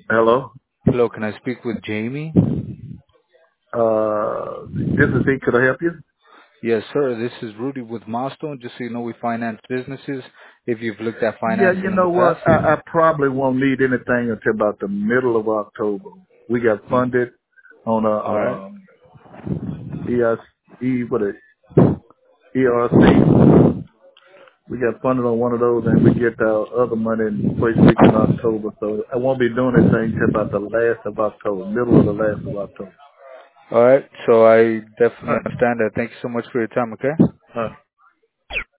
Hello. Hello, can I speak with Jamie? This is he. Could I help you? Yes, sir. This is Rudy with Milestone. Just so you know, we finance businesses. If you've looked at Yeah, you financing in the know what? past. I probably won't need anything until about the middle of October. We got funded on All right. a what is ERC. We got funded on one of those, and we get our other money in first week in October. So I won't be doing anything until about the last of October, middle of the last of October. All right. So I definitely All understand that. Thank you so much for your time. Okay. right.